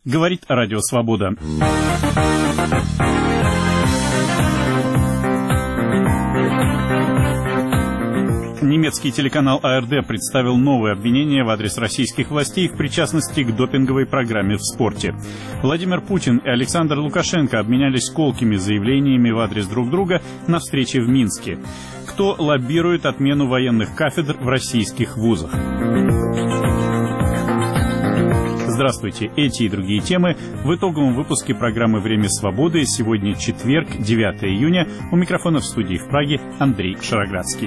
Говорит Радио Свобода. Немецкий телеканал АРД представил новые обвинения в адрес российских властей в причастности к допинговой программе в спорте. Владимир Путин и Александр Лукашенко обменялись колкими заявлениями в адрес друг друга на встрече в Минске. Кто лоббирует отмену военных кафедр в российских вузах? Здравствуйте. Эти и другие темы в итоговом выпуске программы «Время свободы». Сегодня четверг, 9 июня. У микрофона в студии в Праге Андрей Шароградский.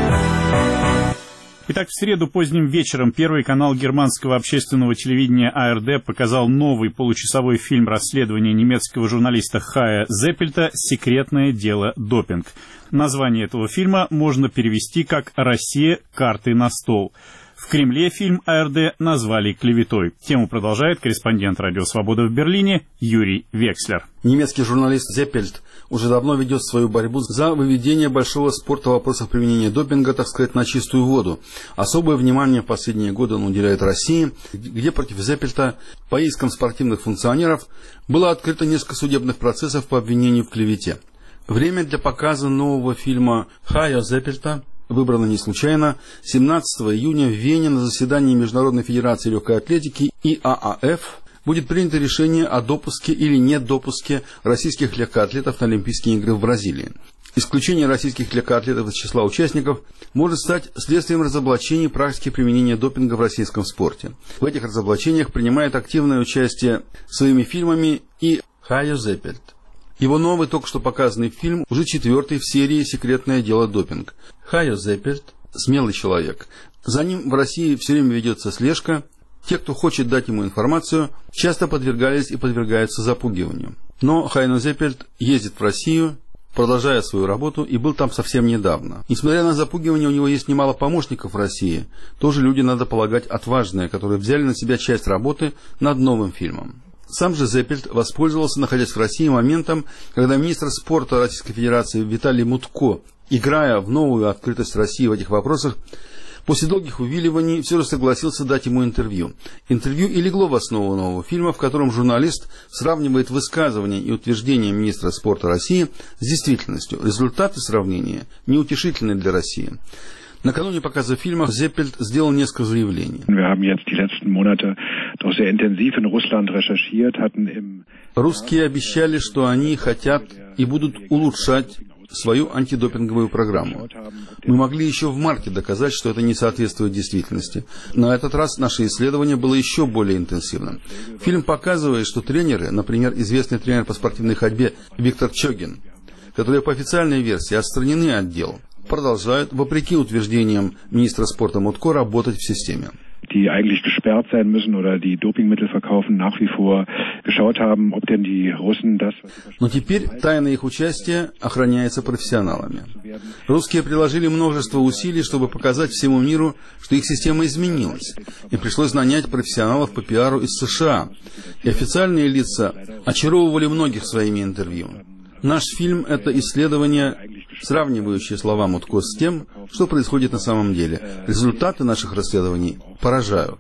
Итак, в среду поздним вечером Первый канал германского общественного телевидения АРД показал новый получасовой фильм расследования немецкого журналиста Хая Зеппельта «Секретное дело допинг». Название этого фильма можно перевести как «Россия. Карты на стол». В Кремле фильм АРД назвали клеветой. Тему продолжает корреспондент Радио Свобода в Берлине Юрий Векслер. Немецкий журналист Зеппельт уже давно ведет свою борьбу за выведение большого спорта в вопросах применения допинга, так сказать, на чистую воду. Особое внимание в последние годы он уделяет России, где против Зеппельта по искам спортивных функционеров было открыто несколько судебных процессов по обвинению в клевете. Время для показа нового фильма Хая Зеппельта выбрано не случайно. 17 июня в Вене на заседании Международной федерации легкой атлетики ИААФ будет принято решение о допуске или недопуске российских легкоатлетов на Олимпийские игры в Бразилии. Исключение российских легкоатлетов из числа участников может стать следствием разоблачений практики применения допинга в российском спорте. В этих разоблачениях принимает активное участие своими фильмами и Хая Зеппельт. Его новый, только что показанный фильм уже 4-й в серии «Секретное дело допинг». Хая Зеппельт – смелый человек. За ним в России все время ведется слежка. Те, кто хочет дать ему информацию, часто подвергались и подвергаются запугиванию. Но Хая Зеппельт ездит в Россию, продолжая свою работу, и был там совсем недавно. Несмотря на запугивание, у него есть немало помощников в России. Тоже люди, надо полагать, отважные, которые взяли на себя часть работы над новым фильмом. Сам же Зеппельт воспользовался, находясь в России, моментом, когда министр спорта Российской Федерации Виталий Мутко, играя в новую открытость России в этих вопросах, после долгих увиливаний все же согласился дать ему интервью. Интервью и легло в основу нового фильма, в котором журналист сравнивает высказывания и утверждения министра спорта России с действительностью. Результаты сравнения неутешительны для России. Накануне показа фильма Зеппельт сделал несколько заявлений. Русские обещали, что они хотят и будут улучшать свою антидопинговую программу. Мы могли еще в марте доказать, что это не соответствует действительности. На этот раз наше исследование было еще более интенсивным. Фильм показывает, что тренеры, например, известный тренер по спортивной ходьбе Виктор Чогин, которые по официальной версии отстранены от дел, продолжают, вопреки утверждениям министра спорта Мутко, работать в системе. Die eigentlich gesperrt sein müssen oder die Dopingmittel verkaufen, nach wie vor geschaut haben, ob denn die Russen das... Но теперь тайна их участия охраняется профессионалами. Русские приложили множество усилий, чтобы показать всему миру, что их система изменилась, и пришлось нанять профессионалов по пиару из США. И официальные лица очаровывали многих своими интервью. Наш фильм – это исследование, сравнивающее слова Мутко с тем, что происходит на самом деле. Результаты наших расследований поражают.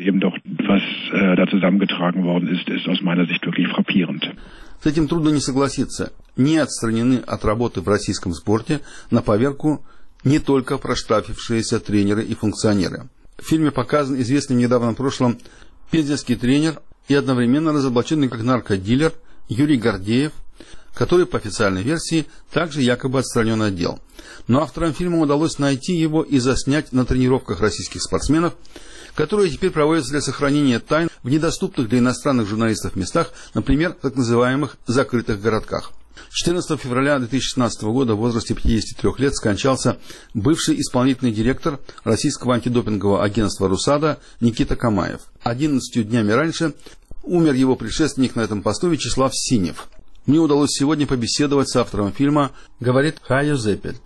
С этим трудно не согласиться. Не отстранены от работы в российском спорте на поверку не только проштрафившиеся тренеры и функционеры. В фильме показан известный в недавнем прошлом пензенский тренер и одновременно разоблаченный как наркодилер Юрий Гордеев, который, по официальной версии, также якобы отстранен от дел. Но авторам фильма удалось найти его и заснять на тренировках российских спортсменов, которые теперь проводятся для сохранения тайн в недоступных для иностранных журналистов местах, например, в так называемых закрытых городках. 14 февраля 2016 года в возрасте 53 лет скончался бывший исполнительный директор российского антидопингового агентства «Русада» Никита Камаев. 11 днями раньше умер его предшественник на этом посту Вячеслав Синев. Мне удалось сегодня побеседовать с автором фильма, говорит Хая Зеппельт.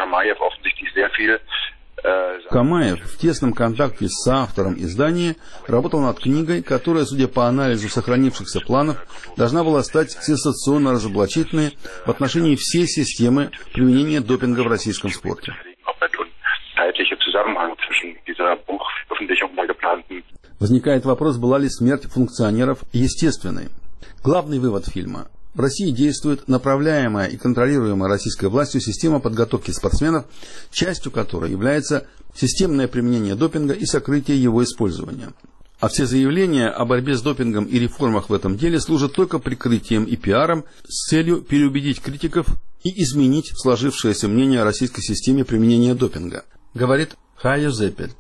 Камаев в тесном контакте с автором издания работал над книгой, которая, судя по анализу сохранившихся планов, должна была стать сенсационно разоблачительной в отношении всей системы применения допинга в российском спорте. Возникает вопрос, была ли смерть функционеров естественной. Главный вывод фильма. В России действует направляемая и контролируемая российской властью система подготовки спортсменов, частью которой является системное применение допинга и сокрытие его использования. А все заявления о борьбе с допингом и реформах в этом деле служат только прикрытием и пиаром с целью переубедить критиков и изменить сложившееся мнение о российской системе применения допинга, говорит Хая Зеппельт.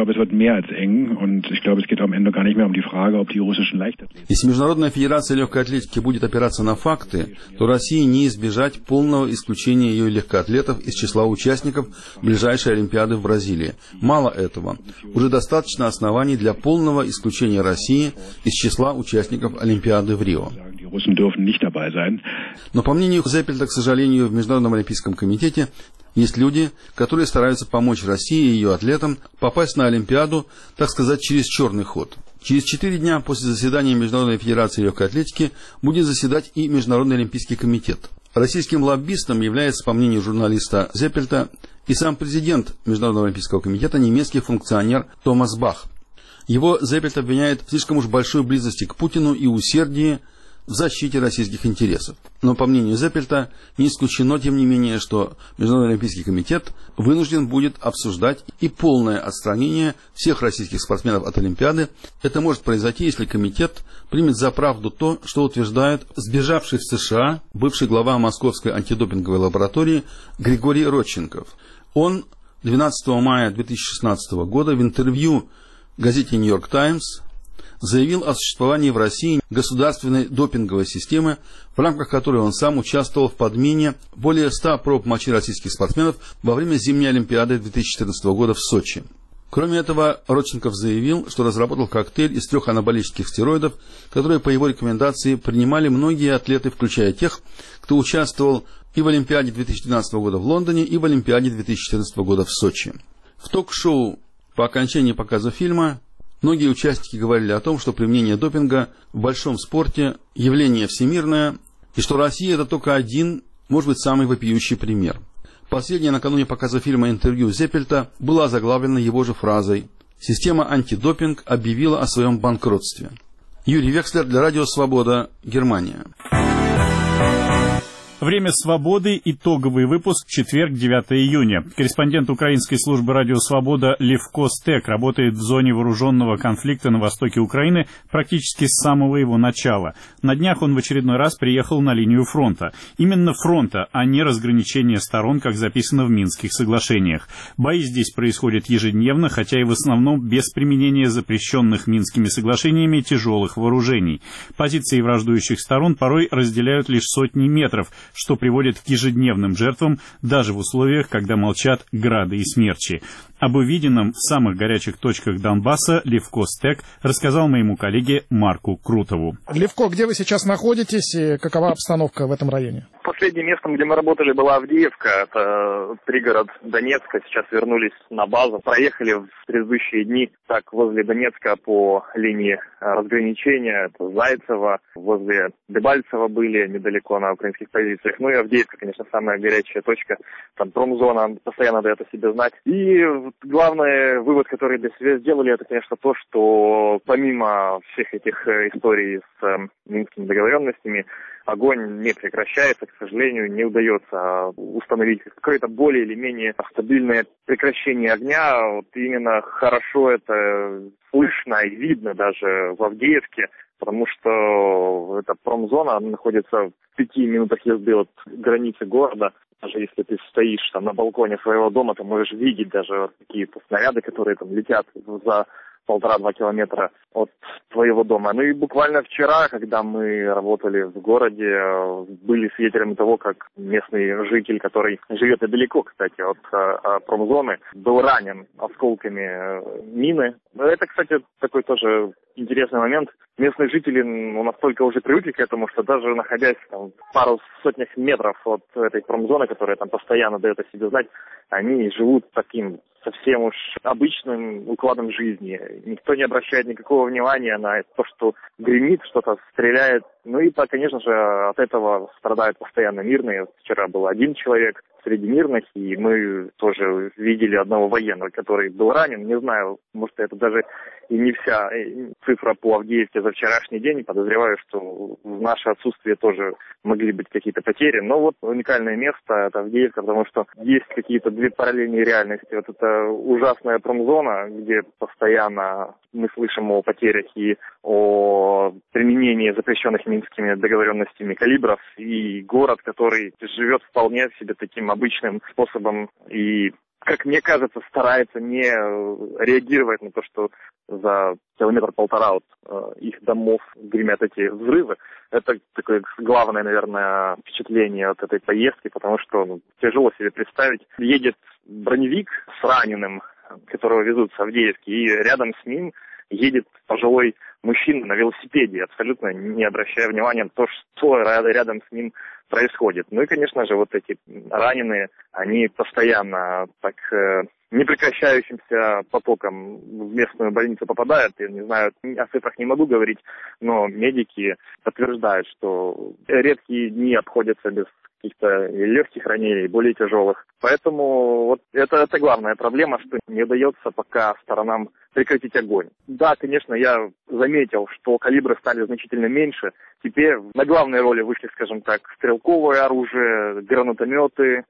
Если Международная федерация легкой атлетики будет опираться на факты, то России не избежать полного исключения ее легкоатлетов из числа участников ближайшей Олимпиады в Бразилии. Мало этого, уже достаточно оснований для полного исключения России из числа участников Олимпиады в Рио. Но по мнению Зеппельта, к сожалению, в Международном олимпийском комитете есть люди, которые стараются помочь России и ее атлетам попасть на Олимпиаду, так сказать, через черный ход. Через 4 дня после заседания Международной федерации легкой атлетики будет заседать и Международный олимпийский комитет. Российским лоббистом является, по мнению журналиста Зеппельта, и сам президент Международного олимпийского комитета, немецкий функционер Томас Бах. Его Зеппельт обвиняет в слишком уж большой близости к Путину и усердии в защите российских интересов. Но, по мнению Зеппельта, не исключено, тем не менее, что Международный олимпийский комитет вынужден будет обсуждать и полное отстранение всех российских спортсменов от Олимпиады. Это может произойти, если комитет примет за правду то, что утверждает сбежавший в США бывший глава Московской антидопинговой лаборатории Григорий Родченков. Он 12 мая 2016 года в интервью газете «Нью-Йорк Таймс» заявил о существовании в России государственной допинговой системы, в рамках которой он сам участвовал в подмене более 100 проб мочи российских спортсменов во время зимней Олимпиады 2014 года в Сочи. Кроме этого, Родченков заявил, что разработал коктейль из 3 анаболических стероидов, которые по его рекомендации принимали многие атлеты, включая тех, кто участвовал и в Олимпиаде 2012 года в Лондоне, и в Олимпиаде 2014 года в Сочи. В ток-шоу по окончании показа фильма многие участники говорили о том, что применение допинга в большом спорте – явление всемирное, и что Россия – это только один, может быть, самый вопиющий пример. Последнее накануне показа фильма интервью Зеппельта было озаглавлено его же фразой «Система антидопинг объявила о своем банкротстве». Юрий Векслер для Радио Свобода, Германия. Время свободы. Итоговый выпуск. Четверг, 9 июня. Корреспондент украинской службы «Радио Свобода» Левко Стек работает в зоне вооруженного конфликта на востоке Украины практически с самого его начала. На днях он в очередной раз приехал на линию фронта. Именно фронта, а не разграничения сторон, как записано в Минских соглашениях. Бои здесь происходят ежедневно, хотя и в основном без применения запрещенных Минскими соглашениями тяжелых вооружений. Позиции враждующих сторон порой разделяют лишь сотни метров, что приводит к ежедневным жертвам даже в условиях, когда молчат грады и смерчи. Об увиденном в самых горячих точках Донбасса Левко Стек рассказал моему коллеге Марку Крутову. Левко, где вы сейчас находитесь и какова обстановка в этом районе? Последним местом, где мы работали, была Авдеевка. Это пригород Донецка. Сейчас вернулись на базу. Проехали в предыдущие дни так возле Донецка по линии разграничения. Это Зайцево, возле Дебальцева были недалеко на украинских позициях. Ну и Авдеевка, конечно, самая горячая точка. Там промзона постоянно дает о себе знать. И главный вывод, который для себя сделали, это, конечно, то, что помимо всех этих историй с минскими договоренностями, огонь не прекращается, к сожалению, не удается установить какое-то более или менее стабильное прекращение огня. Вот именно хорошо это слышно и видно даже в Авдеевке, потому что эта промзона, она находится в 5 минутах езды от границы города. Даже если ты стоишь там на балконе своего дома, ты можешь видеть даже какие-то снаряды, которые там летят за 1,5-2 километра от твоего дома. Ну и буквально вчера, когда мы работали в городе, были свидетелями того, как местный житель, который живет недалеко, кстати, от промзоны, был ранен осколками мины. Это, кстати, такой тоже интересный момент. Местные жители настолько уже привыкли к этому, что даже находясь там, в пару сотнях метров от этой промзоны, которая там постоянно дает о себе знать, они живут таким совсем уж обычным укладом жизни. Никто не обращает никакого внимания на то, что гремит, что-то стреляет Ну и, конечно же, от этого страдают постоянно мирные. Вчера был один человек среди мирных, и мы тоже видели одного военного, который был ранен. Не знаю, может, это даже и не вся цифра по Авдеевке за вчерашний день. Подозреваю, что в наше отсутствие тоже могли быть какие-то потери. Но вот уникальное место — это Авдеевка, потому что есть какие-то две параллельные реальности. Вот это ужасная промзона, где постоянно мы слышим о потерях и о применении запрещенных минскими договоренностями калибров, и город, который живет вполне себе таким обычным способом и, как мне кажется, старается не реагировать на то, что за километр-полтора от их домов гремят эти взрывы. Это такое главное, наверное, впечатление от этой поездки, потому что тяжело себе представить. Едет броневик с раненым, которого везут с Авдеевки, и рядом с ним едет пожилой мужчина на велосипеде, абсолютно не обращая внимания на то, что рядом с ним происходит. Ну и, конечно же, вот эти раненые, они постоянно так непрекращающимся потоком в местную больницу попадают. Я не знаю, о цифрах не могу говорить, но медики подтверждают, что редкие дни обходятся без каких-то легких ранений, более тяжелых. Поэтому вот это главная проблема, что не удается пока сторонам прекратить огонь. Да, конечно, я заметил, что калибры стали значительно меньше. Теперь на главной роли вышли, скажем так, стрелковое оружие, гранатометы,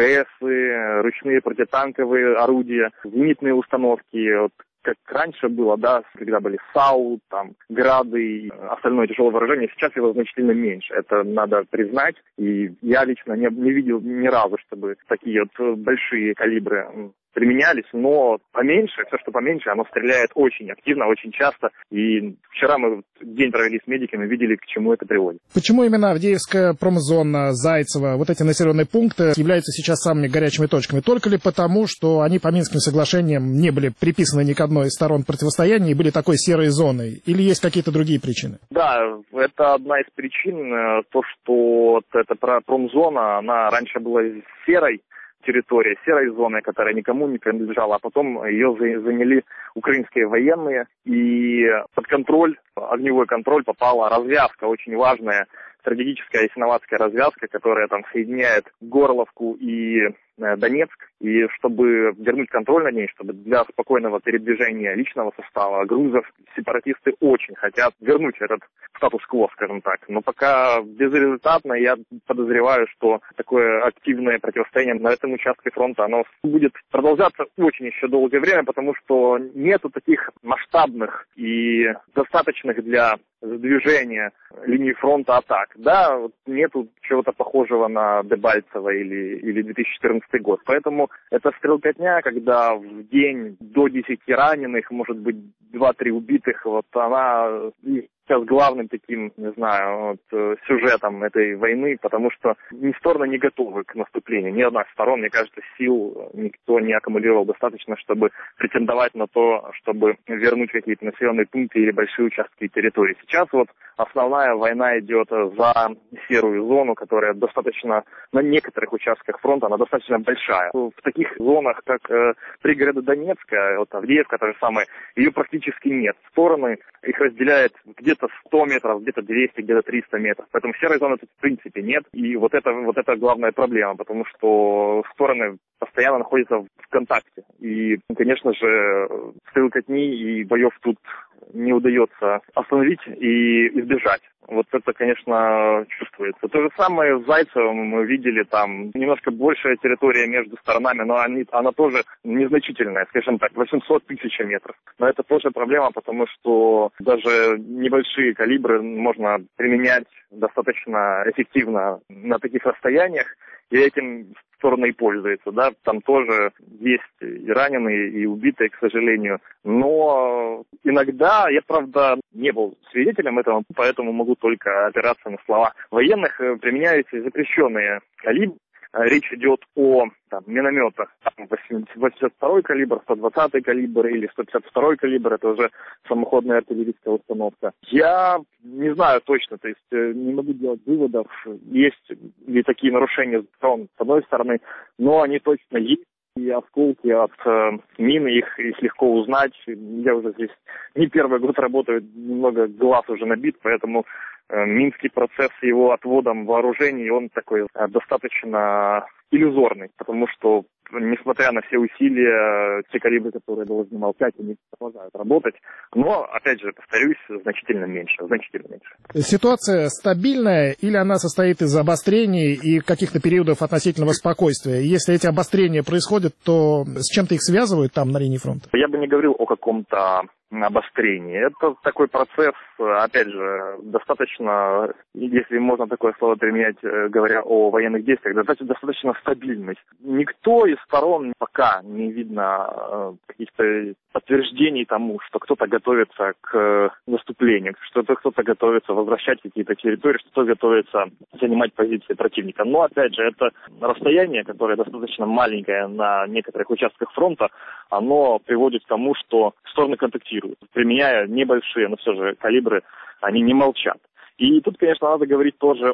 АГСы, ручные противотанковые орудия, зенитные установки. Вот как раньше было, да, когда были САУ, там, Грады и остальное тяжелое вооружение, сейчас его значительно меньше. Это надо признать. И я лично не видел ни разу, чтобы такие вот большие калибры применялись, но поменьше, все, что поменьше, оно стреляет очень активно, очень часто. И вчера мы день провели с медиками, видели, к чему это приводит. Почему именно Авдеевская промзона, Зайцево, вот эти населенные пункты являются сейчас самыми горячими точками? Только ли потому, что они по Минским соглашениям не были приписаны ни к одной из сторон противостояния и были такой серой зоной? Или есть какие-то другие причины? Да, это одна из причин, то, что эта промзона, она раньше была серой территория, серой зоны, которая никому не принадлежала, а потом ее заняли украинские военные, и под контроль, огневой контроль попала развязка, очень важная стратегическая ясиноватская развязка, которая там соединяет Горловку и Донецк, и чтобы вернуть контроль над ней, чтобы для спокойного передвижения личного состава, грузов, сепаратисты очень хотят вернуть этот статус-кво, скажем так. Но пока безрезультатно, я подозреваю, что такое активное противостояние на этом участке фронта, оно будет продолжаться очень еще долгое время, потому что нету таких масштабных и достаточных для сдвижения линии фронта атак. Да, вот нету чего-то похожего на Дебальцево или 2014 год. Поэтому это стрелкотня, когда в день до 10 раненых, может быть, 2-3 убитых, вот она сейчас главным таким, не знаю, вот, сюжетом этой войны, потому что ни стороны не готовы к наступлению. Ни одна из сторон, мне кажется, сил никто не аккумулировал достаточно, чтобы претендовать на то, чтобы вернуть какие-то населенные пункты или большие участки территории. Сейчас вот основная война идет за серую зону, которая достаточно, на некоторых участках фронта, она достаточно большая. В таких зонах, как пригороды Донецка, вот Авдеевка, та же самая, ее практически нет. Стороны, их разделяет где-то 100 метров, где-то 200, где-то 300 метров. Поэтому серой зоны тут в принципе нет. И вот это главная проблема, потому что стороны постоянно находятся в контакте. И, конечно же, стрелкотни и боев тут не удается остановить и избежать. Вот это, конечно, чувствуется. То же самое в Зайцево мы видели, там немножко большая территория между сторонами, но она тоже незначительная, скажем так, 800 тысяч метров. Но это тоже проблема, потому что даже небольшие калибры можно применять достаточно эффективно на таких расстояниях, и этим стороны и пользуются, да, там тоже есть и раненые, и убитые, к сожалению, но иногда, я, правда, не был свидетелем этого, поэтому могу только опираться на слова военных, применяются запрещенные калибры. Речь идет о минометах 82-й калибр, 120-й калибр или 152-й калибр, это уже самоходная артиллерийская установка. Я не знаю точно, то есть не могу делать выводов, есть ли такие нарушения с одной стороны, но они точно есть. И осколки от мин, их легко узнать. Я уже здесь не первый год работаю, немного глаз уже набит, поэтому Минский процесс с его отводом вооружений, он такой достаточно иллюзорный, потому что, несмотря на все усилия, те калибры, которые должны молчать, они продолжают работать. Но, опять же, повторюсь, значительно меньше. Ситуация стабильная или она состоит из обострений и каких-то периодов относительного спокойствия? Если эти обострения происходят, то с чем-то их связывают там на линии фронта? Я бы не говорил о каком-то обострении. Это такой процесс, опять же, достаточно, если можно такое слово применять, говоря о военных действиях, достаточно стабильный. Никто из сторон пока не видно каких-то подтверждений тому, что кто-то готовится к наступлению, что кто-то готовится возвращать какие-то территории, что кто-то готовится занимать позиции противника. Но, опять же, это расстояние, которое достаточно маленькое на некоторых участках фронта, оно приводит к тому, что стороны контактируют. Применяя небольшие, но все же калибры, они не молчат. И тут, конечно, надо говорить тоже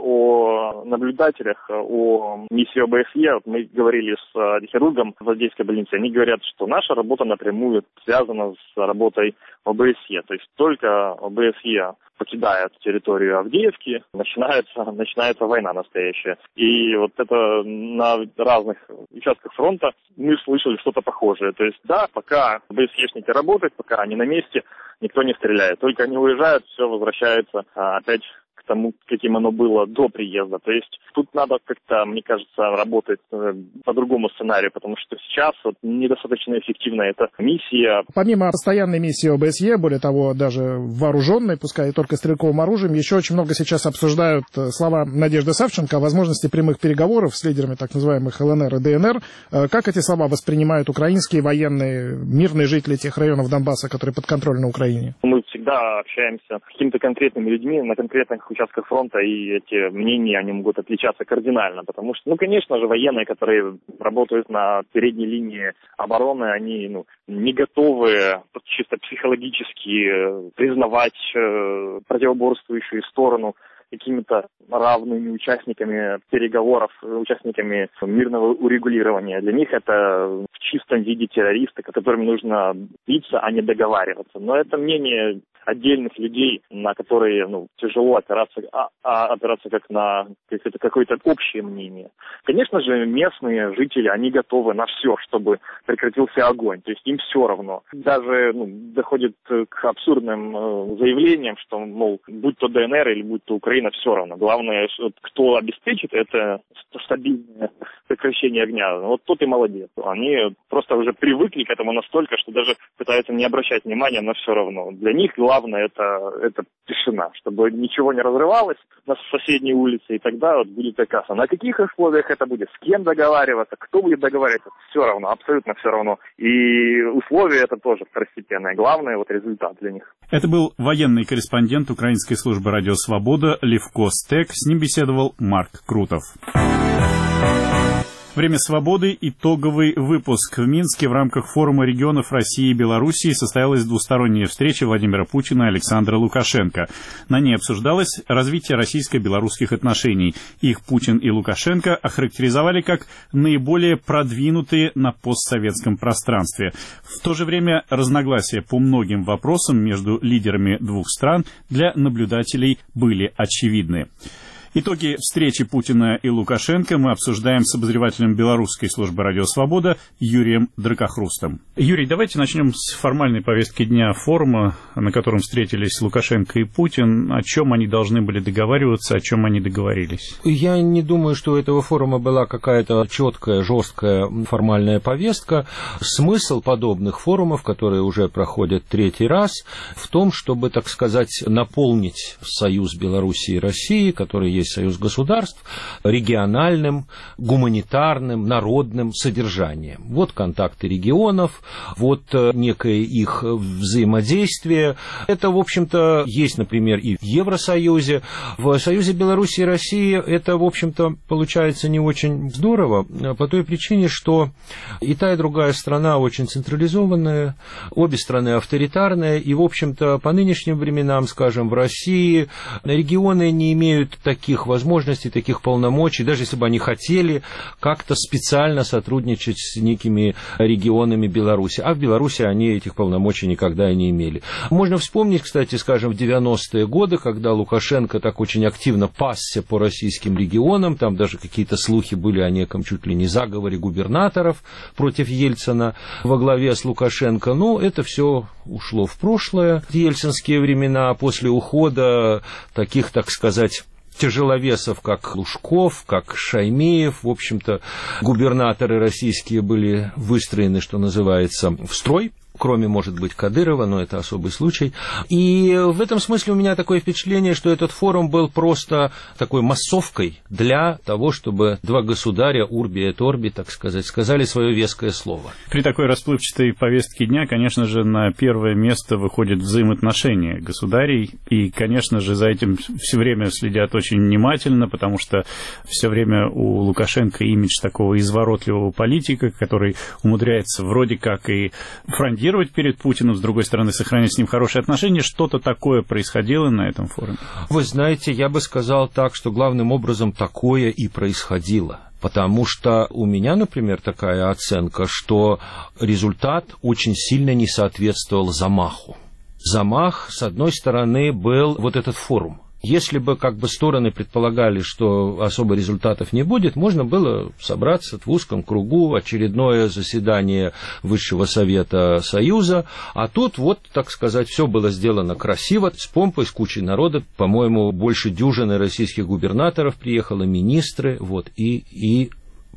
о наблюдателях, о миссии ОБСЕ. Вот мы говорили с хирургом в Одесской больнице. Они говорят, что наша работа напрямую связана с работой ОБСЕ. То есть только ОБСЕ покидает территорию Авдеевки, начинается война настоящая. И вот это на разных участках фронта мы слышали что-то похожее. То есть да, пока ОБСЕшники работают, пока они на месте, никто не стреляет. Только они уезжают, все возвращается опять к тому, каким оно было до приезда. То есть тут надо как-то, мне кажется, работать по другому сценарию, потому что сейчас вот недостаточно эффективна эта миссия. Помимо постоянной миссии ОБСЕ, более того, даже вооруженной, пускай и только стрелковым оружием, еще очень много сейчас обсуждают слова Надежды Савченко о возможности прямых переговоров с лидерами так называемых ЛНР и ДНР. Как эти слова воспринимают украинские военные, мирные жители тех районов Донбасса, которые подконтрольны Украине? Мы всегда общаемся с какими-то конкретными людьми на конкретных участках фронта, и эти мнения, они могут отличаться кардинально, потому что, конечно же, военные, которые работают на передней линии обороны, они не готовы чисто психологически признавать противоборствующую сторону какими-то равными участниками переговоров, участниками мирного урегулирования. Для них это в чистом виде террористы, с которыми нужно биться, а не договариваться. Но это мнение отдельных людей, на которые тяжело опираться как на какое-то общее мнение. Конечно же, местные жители, они готовы на все, чтобы прекратился огонь. То есть им все равно. Даже доходит к абсурдным заявлениям, что, будь то ДНР или будь то Украина, все равно. Главное, кто обеспечит это стабильное прекращение огня, вот тот и молодец. Они просто уже привыкли к этому настолько, что даже пытаются не обращать внимания на все равно. Для них главное это тишина, чтобы ничего не разрывалось на соседней улице, и тогда будет приказ. На каких условиях это будет, с кем договариваться, кто будет договариваться, все равно, абсолютно все равно. И условия это тоже второстепенное. Главное результат для них. Это был военный корреспондент Украинской службы «Радио Свобода» Левко Стек. С ним беседовал Марк Крутов. Время свободы. Итоговый выпуск. В Минске в рамках форума регионов России и Белоруссии состоялась двусторонняя встреча Владимира Путина и Александра Лукашенко. На ней обсуждалось развитие российско-белорусских отношений. Их Путин и Лукашенко охарактеризовали как наиболее продвинутые на постсоветском пространстве. В то же время разногласия по многим вопросам между лидерами двух стран для наблюдателей были очевидны. Итоги встречи Путина и Лукашенко мы обсуждаем с обозревателем белорусской службы «Радио Свобода» Юрием Дракохрустом. Юрий, давайте начнем с формальной повестки дня форума, на котором встретились Лукашенко и Путин. О чем они должны были договариваться, о чем они договорились? Я не думаю, что у этого форума была какая-то четкая, жесткая формальная повестка. Смысл подобных форумов, которые уже проходят третий раз, в том, чтобы, так сказать, наполнить союз Белоруссии и России, который есть союз государств, региональным, гуманитарным, народным содержанием. Вот контакты регионов, вот некое их взаимодействие. Это, в общем-то, есть, например, и в Евросоюзе. В союзе Белоруссии и России это, в общем-то, получается не очень здорово, по той причине, что и та, и другая страна очень централизованная, обе страны авторитарные, и, в общем-то, по нынешним временам, скажем, в России регионы не имеют таких таких возможностей, таких полномочий, даже если бы они хотели как-то специально сотрудничать с некими регионами Беларуси. А в Беларуси они этих полномочий никогда и не имели. Можно вспомнить, кстати, скажем, в 90-е годы, когда Лукашенко так очень активно пасся по российским регионам, там даже какие-то слухи были о неком чуть ли не заговоре губернаторов против Ельцина во главе с Лукашенко. Ну, это все ушло в прошлое. В ельцинские времена, после ухода таких, так сказать, тяжеловесов, как Лужков, как Шаймеев, в общем-то, губернаторы российские были выстроены, что называется, в строй. Кроме, может быть, Кадырова, но это особый случай. И в этом смысле у меня такое впечатление, что этот форум был просто такой массовкой для того, чтобы два государя, Урби et Орби, так сказать, сказали свое веское слово. При такой расплывчатой повестке дня, конечно же, на первое место выходят взаимоотношения государей. И, конечно же, за этим все время следят очень внимательно, потому что все время у Лукашенко имидж такого изворотливого политика, который умудряется вроде как и фрондировать перед Путиным, с другой стороны, сохранять с ним хорошие отношения. Что-то такое происходило на этом форуме? Вы знаете, я бы сказал так, что главным образом такое и происходило. Потому что у меня, например, такая оценка, что результат очень сильно не соответствовал замаху. Замах, с одной стороны, был вот этот форум. Если бы как бы стороны предполагали, что особо результатов не будет, можно было собраться в узком кругу, очередное заседание Высшего Совета Союза, а тут вот, так сказать, все было сделано красиво, с помпой, с кучей народа, по-моему, больше дюжины российских губернаторов приехало, министры, вот, и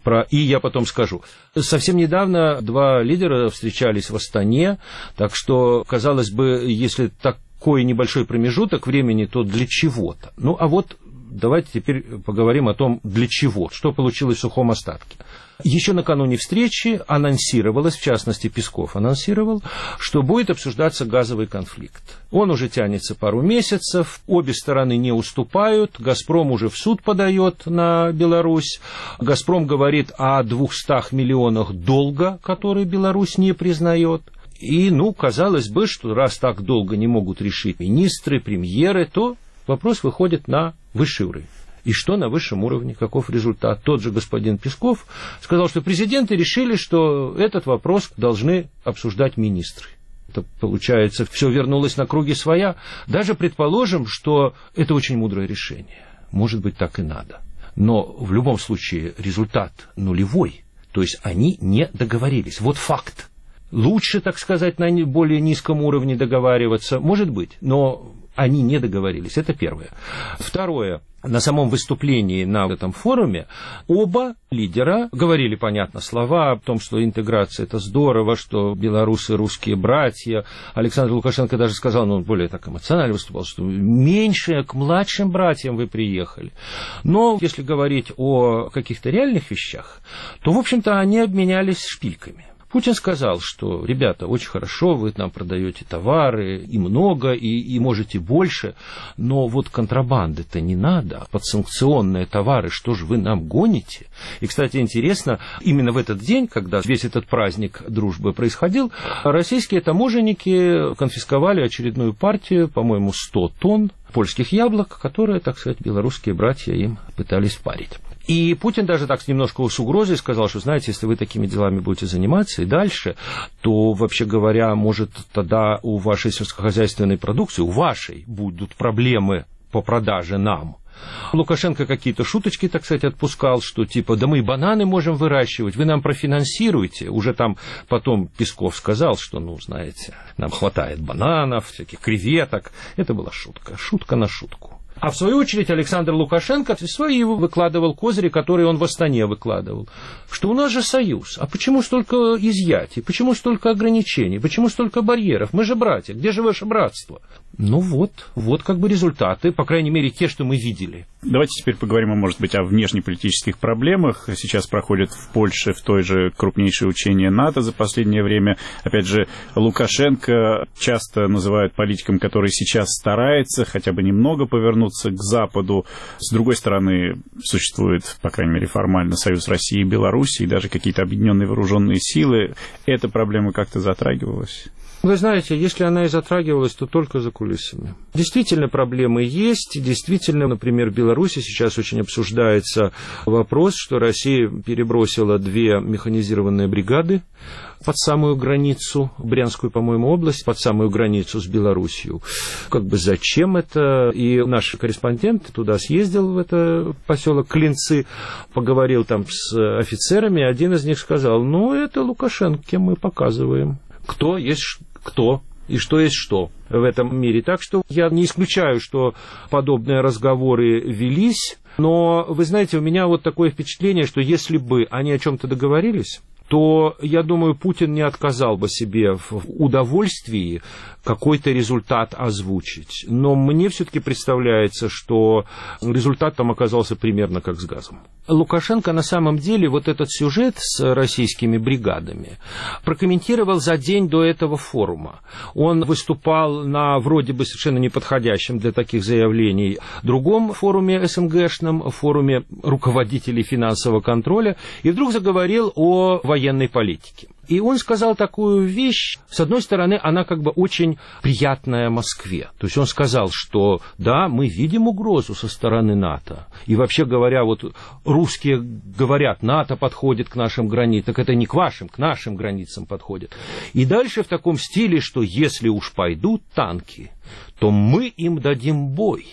я потом скажу. Совсем недавно два лидера встречались в Астане, так что, казалось бы, если такой небольшой промежуток времени, то для чего-то. Ну, а вот давайте теперь поговорим о том, для чего, что получилось в сухом остатке. Еще накануне встречи анонсировалось, в частности, Песков анонсировал, что будет обсуждаться газовый конфликт. Он уже тянется пару месяцев, обе стороны не уступают, «Газпром» уже в суд подает на Беларусь, «Газпром» говорит о 200 миллионах долга, который Беларусь не признает. И, казалось бы, что раз так долго не могут решить министры, премьеры, то вопрос выходит на высший уровень. И что на высшем уровне? Каков результат? Тот же господин Песков сказал, что президенты решили, что этот вопрос должны обсуждать министры. Это, получается, все вернулось на круги своя. Даже предположим, что это очень мудрое решение. Может быть, так и надо. Но в любом случае результат нулевой. То есть они не договорились. Вот факт. Лучше, так сказать, на более низком уровне договариваться, может быть, но они не договорились. Это первое. Второе. На самом выступлении на этом форуме оба лидера говорили, понятно, слова о том, что интеграция – это здорово, что белорусы – русские братья. Александр Лукашенко даже сказал, он более так эмоционально выступал, что меньше к младшим братьям вы приехали. Но если говорить о каких-то реальных вещах, то, в общем-то, они обменялись шпильками. Путин сказал, что, ребята, очень хорошо, вы нам продаете товары, и много, и можете больше, но вот контрабанды-то не надо, подсанкционные товары, что же вы нам гоните? И, кстати, интересно, именно в этот день, когда весь этот праздник дружбы происходил, российские таможенники конфисковали очередную партию, по-моему, 100 тонн польских яблок, которые, так сказать, белорусские братья им пытались впарить. И Путин даже так немножко с угрозой сказал, что, знаете, если вы такими делами будете заниматься и дальше, то, вообще говоря, может, тогда у вашей сельскохозяйственной продукции, у вашей будут проблемы по продаже нам. Лукашенко какие-то шуточки, так сказать, отпускал, что типа, да мы и бананы можем выращивать, вы нам профинансируете. Уже там потом Песков сказал, что, знаете, нам хватает бананов, всяких креветок. Это была шутка, шутка на шутку. А в свою очередь Александр Лукашенко свои выкладывал козыри, которые он в Астане выкладывал. Что у нас же союз. А почему столько изъятий? Почему столько ограничений? Почему столько барьеров? Мы же братья. Где же ваше братство? Вот как бы результаты, по крайней мере, те, что мы видели. Давайте теперь поговорим, может быть, о внешнеполитических проблемах. Сейчас проходят в Польше в той же крупнейшее учение НАТО за последнее время. Опять же, Лукашенко часто называют политиком, который сейчас старается хотя бы немного повернуться к Западу. С другой стороны, существует, по крайней мере, формально союз России и Беларуси, и даже какие-то объединенные вооруженные силы. Эта проблема как-то затрагивалась? Вы знаете, если она и затрагивалась, то только за кулисами. Действительно, проблемы есть. Действительно, например, в Беларуси сейчас очень обсуждается вопрос, что Россия перебросила 2 механизированные бригады под самую границу, Брянскую, по-моему, область, под самую границу с Белоруссией. Как бы зачем это? И наш корреспондент туда съездил, в это поселок Клинцы, поговорил там с офицерами, один из них сказал: ну, это Лукашенко мы показываем. Кто есть кто и что есть что в этом мире. Так что я не исключаю, что подобные разговоры велись, но, вы знаете, у меня вот такое впечатление, что если бы они о чем-то договорились, то, я думаю, Путин не отказал бы себе в удовольствии какой-то результат озвучить. Но мне все-таки представляется, что результат там оказался примерно как с газом. Лукашенко на самом деле вот этот сюжет с российскими бригадами прокомментировал за день до этого форума. Он выступал на вроде бы совершенно неподходящем для таких заявлений другом форуме СНГшном, форуме руководителей финансового контроля, и вдруг заговорил о военной политике. И он сказал такую вещь, с одной стороны, она как бы очень приятная Москве. То есть он сказал, что да, мы видим угрозу со стороны НАТО. И вообще говоря, вот русские говорят, НАТО подходит к нашим границам. Так это не к вашим, к нашим границам подходит. И дальше в таком стиле, что если уж пойдут танки, то мы им дадим бой.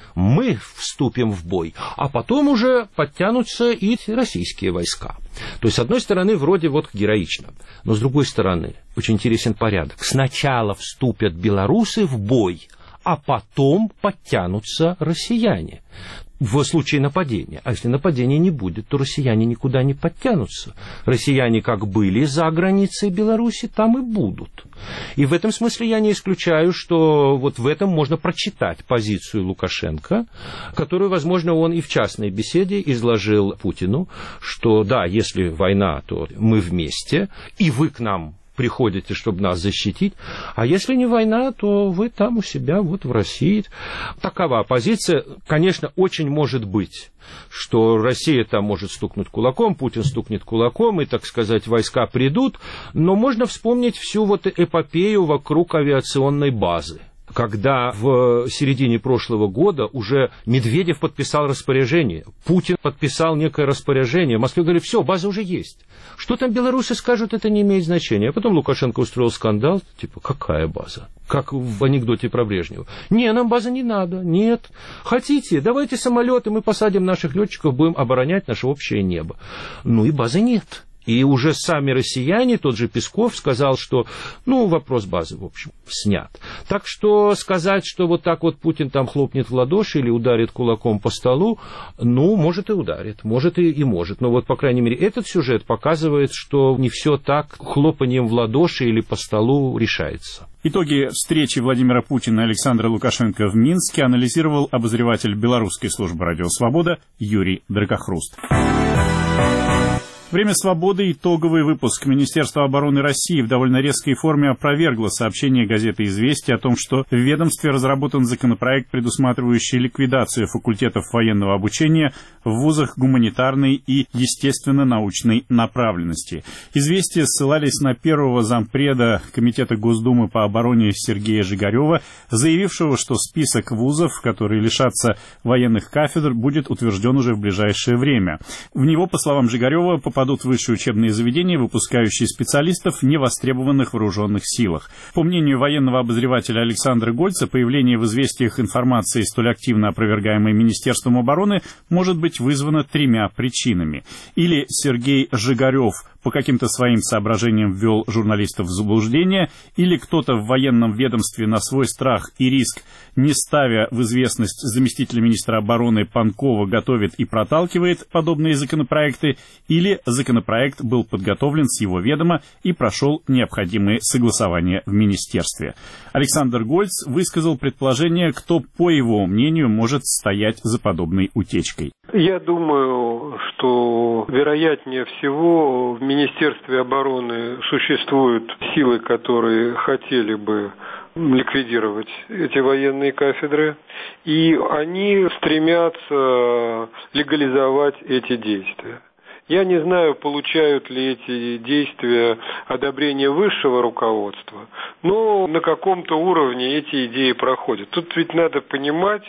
Мы вступим в бой, а потом уже подтянутся и российские войска. То есть, с одной стороны, вроде вот героично, но с другой стороны, очень интересен порядок. Сначала вступят белорусы в бой, а потом подтянутся россияне в случае нападения. А если нападения не будет, то россияне никуда не подтянутся. Россияне как были за границей Беларуси, там и будут. И в этом смысле я не исключаю, что вот в этом можно прочитать позицию Лукашенко, которую, возможно, он и в частной беседе изложил Путину, что да, если война, то мы вместе, и вы к нам приходите, чтобы нас защитить, а если не война, то вы там у себя, вот в России. Такова позиция. Конечно, очень может быть, что Россия там может стукнуть кулаком, Путин стукнет кулаком, и, так сказать, войска придут, но можно вспомнить всю вот эпопею вокруг авиационной базы. Когда в середине прошлого года уже Медведев подписал распоряжение, Путин подписал некое распоряжение, в Москве говорили, все, база уже есть. Что там белорусы скажут, это не имеет значения. А потом Лукашенко устроил скандал, типа, какая база? Как в анекдоте про Брежнева. Не, нам база не надо, нет. Хотите, давайте самолеты, мы посадим наших летчиков, будем оборонять наше общее небо. Ну и базы нет. И уже сами россияне, тот же Песков сказал, что, ну, вопрос базы, в общем, снят. Так что сказать, что вот так вот Путин там хлопнет в ладоши или ударит кулаком по столу, ну, может и ударит, может и может. Но вот, по крайней мере, этот сюжет показывает, что не все так хлопанием в ладоши или по столу решается. Итоги встречи Владимира Путина и Александра Лукашенко в Минске анализировал обозреватель Белорусской службы «Радио Свобода» Юрий Дракохруст. «Время свободы» итоговый выпуск. Министерство обороны России в довольно резкой форме опровергло сообщение газеты «Известия» о том, что в ведомстве разработан законопроект, предусматривающий ликвидацию факультетов военного обучения в вузах гуманитарной и естественно-научной направленности. «Известия» ссылались на первого зампреда Комитета Госдумы по обороне Сергея Жигарева, заявившего, что список вузов, которые лишатся военных кафедр, будет утвержден уже в ближайшее время. В него, по словам Жигарева, попадут высшие учебные заведения, выпускающие специалистов в невостребованных в вооруженных силах. По мнению военного обозревателя Александра Гольца, появление в «Известиях» информации, столь активно опровергаемой Министерством обороны, может быть вызвано 3 причинами. Или Сергей Жигарев по каким-то своим соображениям ввел журналистов в заблуждение, или кто-то в военном ведомстве на свой страх и риск, не ставя в известность заместителя министра обороны Панкова, готовит и проталкивает подобные законопроекты, или законопроект был подготовлен с его ведома и прошел необходимые согласования в министерстве. Александр Гольц высказал предположение, кто, по его мнению, может стоять за подобной утечкой. Я думаю, что вероятнее всего в Министерстве обороны существуют силы, которые хотели бы ликвидировать эти военные кафедры, и они стремятся легализовать эти действия. Я не знаю, получают ли эти действия одобрение высшего руководства, но на каком-то уровне эти идеи проходят. Тут ведь надо понимать,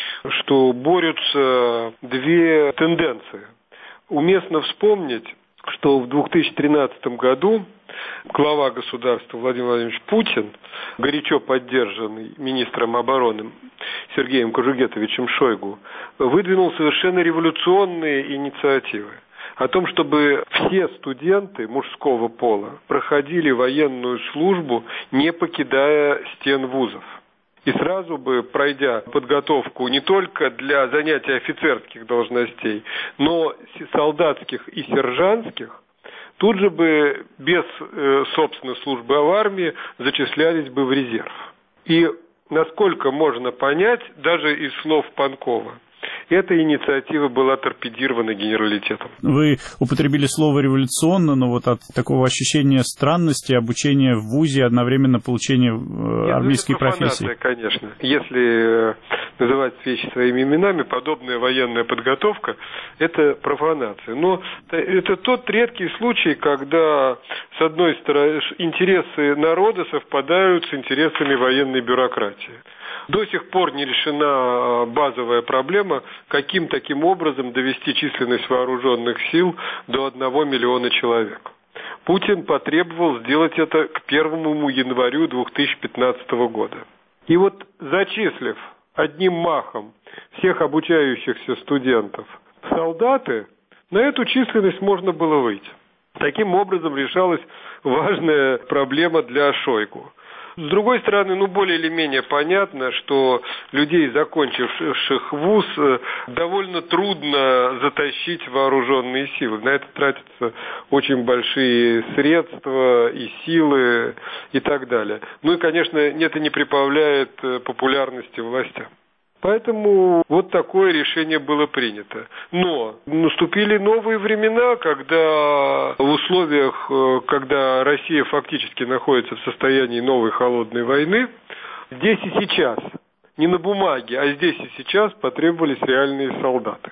что борются две тенденции. Уместно вспомнить, что в 2013 году глава государства Владимир Владимирович Путин, горячо поддержанный министром обороны Сергеем Кожугетовичем Шойгу, выдвинул совершенно революционные инициативы о том, чтобы все студенты мужского пола проходили военную службу, не покидая стен вузов. И сразу бы, пройдя подготовку не только для занятия офицерских должностей, но солдатских и сержантских, тут же бы без собственной службы в армии зачислялись бы в резерв. И, насколько можно понять, даже из слов Панкова, эта инициатива была торпедирована генералитетом. Вы употребили слово «революционно», но вот от такого ощущения странности обучения в вузе, одновременно получения армейской профессии. Это конечно. Если называть вещи своими именами, подобная военная подготовка – это профанация. Но это тот редкий случай, когда, с одной стороны, интересы народа совпадают с интересами военной бюрократии. До сих пор не решена базовая проблема, каким таким образом довести численность вооруженных сил до 1 миллиона человек. Путин потребовал сделать это к 1 января 2015 года. И вот зачислив одним махом всех обучающихся студентов в солдаты, на эту численность можно было выйти. Таким образом решалась важная проблема для Шойгу. С другой стороны, более или менее понятно, что людей, закончивших вуз, довольно трудно затащить в вооруженные силы. На это тратятся очень большие средства и силы и так далее. И, конечно, это не прибавляет популярности властям. Поэтому вот такое решение было принято. Но наступили новые времена, когда в условиях, когда Россия фактически находится в состоянии новой холодной войны, здесь и сейчас, не на бумаге, а здесь и сейчас потребовались реальные солдаты.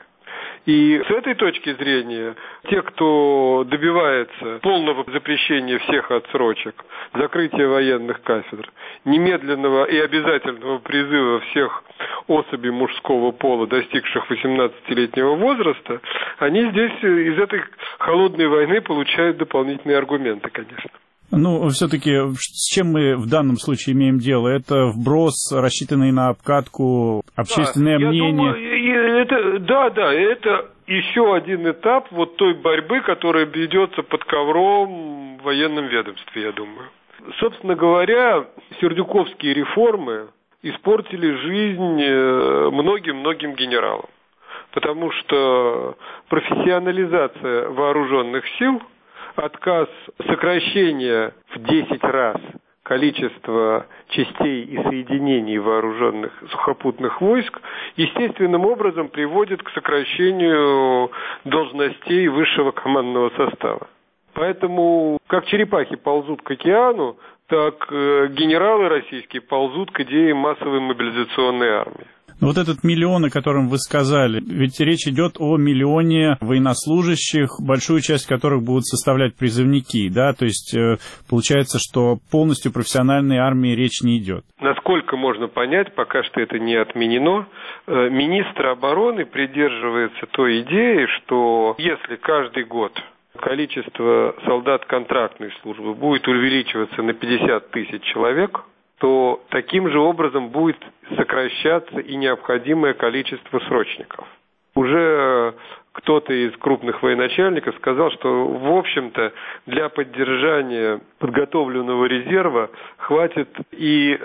И с этой точки зрения, те, кто добивается полного запрещения всех отсрочек, закрытия военных кафедр, немедленного и обязательного призыва всех особей мужского пола, достигших 18-летнего возраста, они здесь из этой холодной войны получают дополнительные аргументы, конечно. Все-таки с чем мы в данном случае имеем дело? Это вброс, рассчитанный на обкатку, общественное мнение? Это еще один этап вот той борьбы, которая ведется под ковром в военном ведомстве, я думаю. Собственно говоря, сердюковские реформы испортили жизнь многим генералам, потому что профессионализация вооруженных сил, отказ сокращения в 10 раз количества частей и соединений вооруженных сухопутных войск естественным образом приводит к сокращению должностей высшего командного состава. Поэтому как черепахи ползут к океану, так генералы российские ползут к идее массовой мобилизационной армии. Вот этот миллион, о котором вы сказали, ведь речь идет о миллионе военнослужащих, большую часть которых будут составлять призывники, да, то есть получается, что полностью профессиональной армии речь не идет. Насколько можно понять, пока что это не отменено, министр обороны придерживается той идеи, что если каждый год количество солдат контрактной службы будет увеличиваться на 50 тысяч человек, то таким же образом будет сокращаться и необходимое количество срочников. Уже кто-то из крупных военачальников сказал, что, в общем-то, для поддержания подготовленного резерва хватит и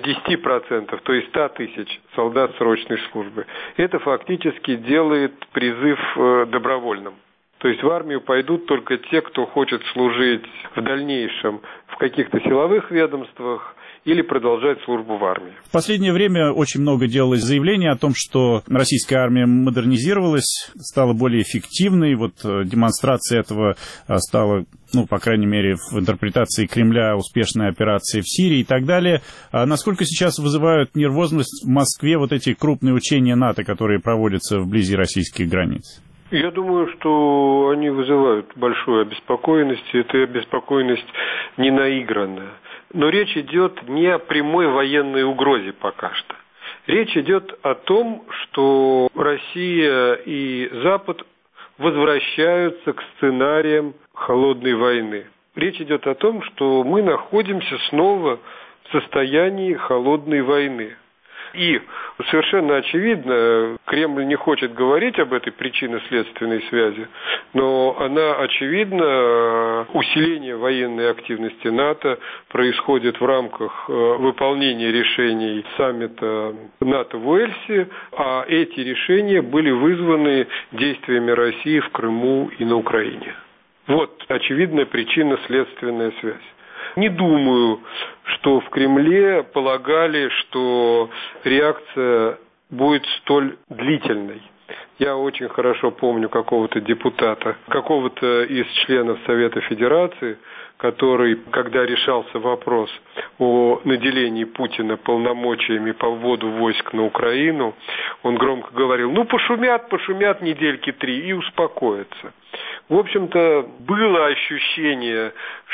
10%, то есть 100 тысяч солдат срочной службы. Это фактически делает призыв добровольным. То есть в армию пойдут только те, кто хочет служить в дальнейшем в каких-то силовых ведомствах или продолжать службу в армии. В последнее время очень много делалось заявлений о том, что российская армия модернизировалась, стала более эффективной. Вот демонстрация этого стала, по крайней мере, в интерпретации Кремля успешной операции в Сирии и так далее. А насколько сейчас вызывают нервозность в Москве вот эти крупные учения НАТО, которые проводятся вблизи российских границ? Я думаю, что они вызывают большую обеспокоенность, и эта обеспокоенность не наигранная. Но речь идет не о прямой военной угрозе пока что. Речь идет о том, что Россия и Запад возвращаются к сценариям холодной войны. Речь идет о том, что мы находимся снова в состоянии холодной войны. И совершенно очевидно, Кремль не хочет говорить об этой причинно-следственной связи, но она очевидна. Усиление военной активности НАТО происходит в рамках выполнения решений саммита НАТО в Уэльсе, а эти решения были вызваны действиями России в Крыму и на Украине. Вот очевидная причинно-следственная связь. Не думаю, что в Кремле полагали, что реакция будет столь длительной. Я очень хорошо помню какого-то депутата, какого-то из членов Совета Федерации, который, когда решался вопрос о наделении Путина полномочиями по вводу войск на Украину, он громко говорил: пошумят недельки 3 и успокоятся. В общем-то, было ощущение,